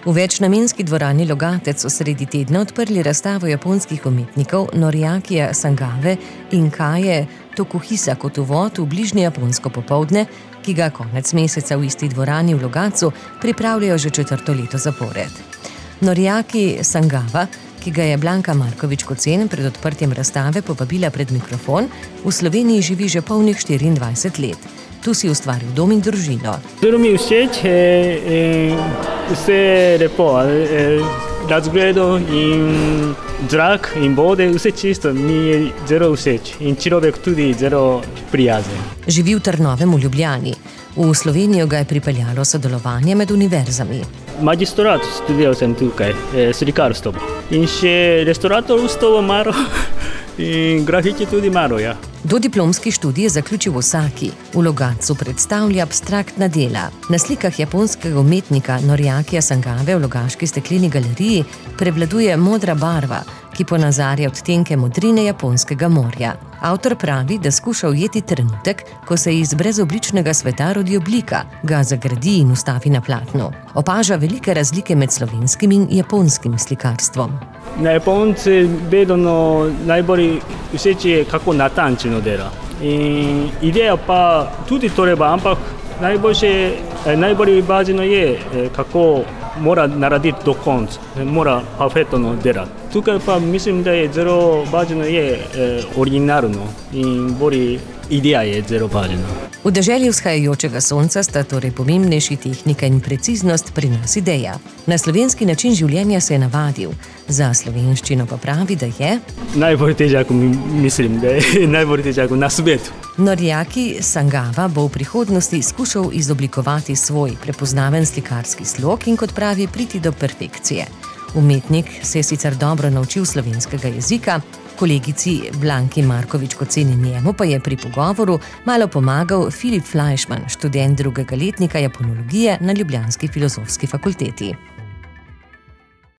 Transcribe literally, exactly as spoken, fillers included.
V večnamenski dvorani Logatec so sredi tedna odprli razstavo japonskih umetnikov Noriakija Sangave in Kaje Tokuhisa kot uvod v bližnje japonsko popoldne, ki ga konec meseca v isti dvorani v Logatcu pripravljajo že četrto leto zapored. Noriaki Sangava, ki ga je Blanka Markovič-Kocen pred odprtjem razstave povabila pred mikrofon, v Sloveniji živi že polnih štiriindvajset let. Tu si ustvaril dom in družino. Zelo mi všeč je vse lepo, razgledo in zrak in vode, vse čisto mi je zelo všeč in človek tudi zelo prijazen. Živi v Trnovem v Ljubljani. V Slovenijo ga je pripeljalo sodelovanje med univerzami. Magistrat študiral sem tukaj, slikarstvo. In še restauratorstvo malo in grafiti tudi malo, ja. Dodiplomski študij je zaključil v Osaki. V Logatcu predstavlja abstraktna dela. Na slikah japonskega umetnika Noriakija Sangave v Logaški stekleni galeriji prevladuje modra barva, ki ponazarja odtenke modrine japonskega morja. Avtor pravi, da skuša ujeti trenutek, ko se iz brezobličnega sveta rodi oblika, ga zagradi in ustavi na platnu. Opaža velike razlike med slovenskim in japonskim slikarstvom. Na Japonce vedno najbolj všeč je, kako natančno dela. In ideja pa tudi treba, ampak najboljše, najbolj važno je, kako mora narediti do konca, mora perfektno delati. Tukaj pa mislim, da je zelo važno je originalno in bolj ideja je zelo važna. V deželi vzhajajočega sonca sta torej pomembnejši tehnika in preciznost, pri nas ideja. Na slovenski način življenja se je navadil, za slovenščino pa pravi, da je najbolj težak, mislim, da je najbolj težak na svetu. Noriaki Sangava bo v prihodnosti skušal izoblikovati svoj prepoznaven slikarski slog in, kot pravi, priti do perfekcije. Umetnik se je sicer dobro naučil slovenskega jezika, kolegici Blanki Markovič-Kocen in njemu pa je pri pogovoru malo pomagal Filip Flajšman, študent drugega letnika japonologije na ljubljanski filozofski fakulteti.